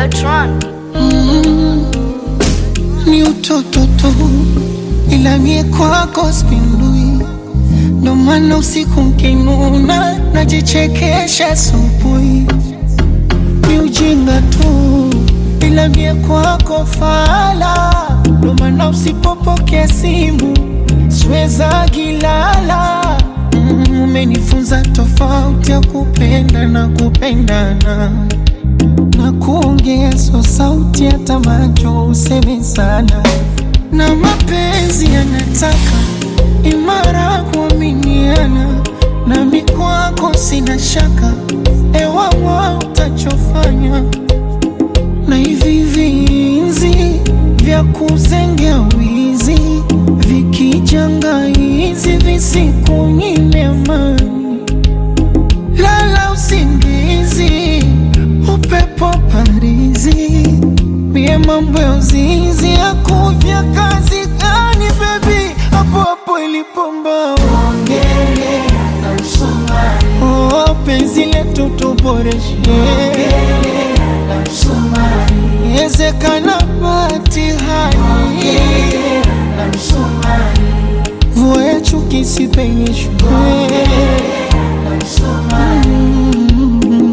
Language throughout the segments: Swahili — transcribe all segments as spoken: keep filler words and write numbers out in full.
Bertrand. Mm, ni utoto tu, ila mie kwako spindui. Ndo maana usiku nkinuna najichekesha asubuhi. Ni ujinga tu, ila mie kwako fala. Ndo maana usipopokea simu siweza gilala. Mm, umenifunza tofauti ya kupenda na kupendana, na kuongea so sauti hata macho useme sana. Na mapenzi yanataka imara kuaminiana, na mikwako sina shaka ewa wa utachofanya. Na hivi vinzi vya kuzengea wizi vikijanga hizi visikunyime amani. Lala usingizi upepo parizi, mie mambo ya uzinzi ya kuvya kazi gani baby. Hapo hapo ilipomba ongele na msumari. Oh, penzi letu tuboreshe ongele na msumari. Yezekana patihani ongele na msumari. Mvua ya chuki sipenyeshwe ongele na msumari. Mm-hmm.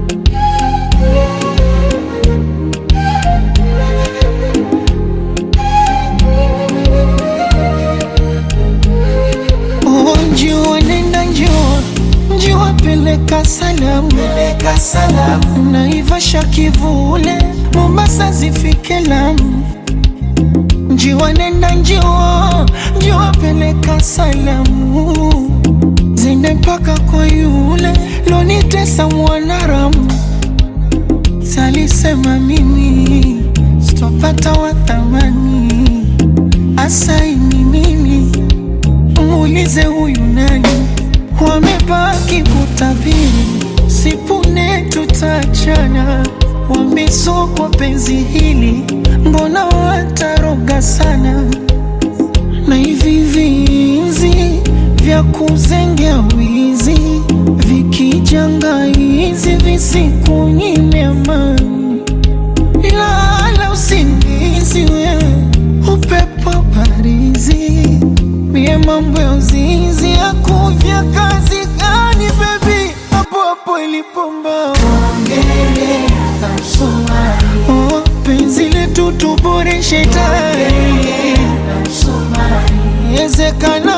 Njua nenda njua, njua peleka salamu, peleka salamu. Naivasha kivule, Mombasa zifike Lamu. Njua nenda njua, njua peleka salamu, zende mpaka kwa yule lonitesa Mwanaramu. Salisema mimi sitopata wa thamani, asaini mimi muulize huyu nani. Wamebaki kutabiri sipune tutachana. Wamesokwa penzi hili mbona wataroga sana. Na hivi vinzi vya kuzengea wizi vikijanga hizi visikunyime amani. Lala usingizi wewe upepo parizi, mie mambo ya uzinzi ya kuvya kazi gani baby. Hapo hapo ilipomba ongele na msumari. Oh, penzi letu tuboreshe tayari na msumari. Yezekana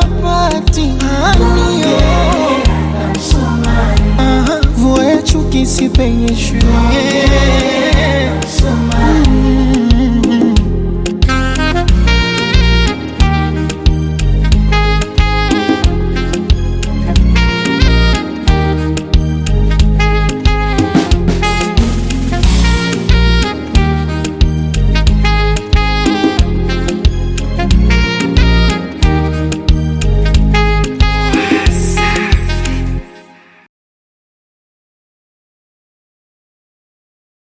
patihani na msumari. Aha, mvua ya chuki sipenyeshwe.